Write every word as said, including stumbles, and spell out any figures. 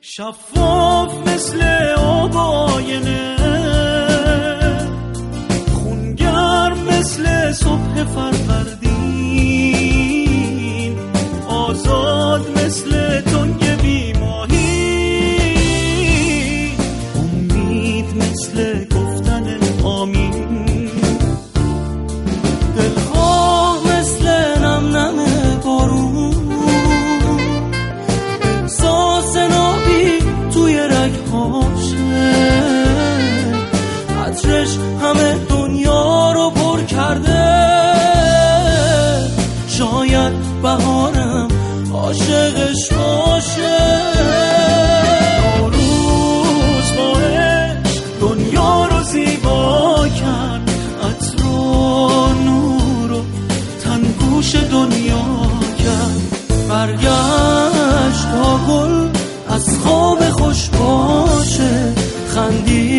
شفاف مثل آب آینه، خونگرم مثل صبح فروردین، آزاد مثل تنگ بیماهی، امید مثل گفتن آمین، دلخواه مثل نم نم بارون، احساس نابی توی رگ‌هاشه، عطرش همه دنیا رو پر کرده، شاید بهارم عاشقش باشه. نوروز با عشق دنیا رو زیبا کرد، عطر و نور و تنگوش دنیا کرد، برگشت تا گل از خواب خوش باشه، خندید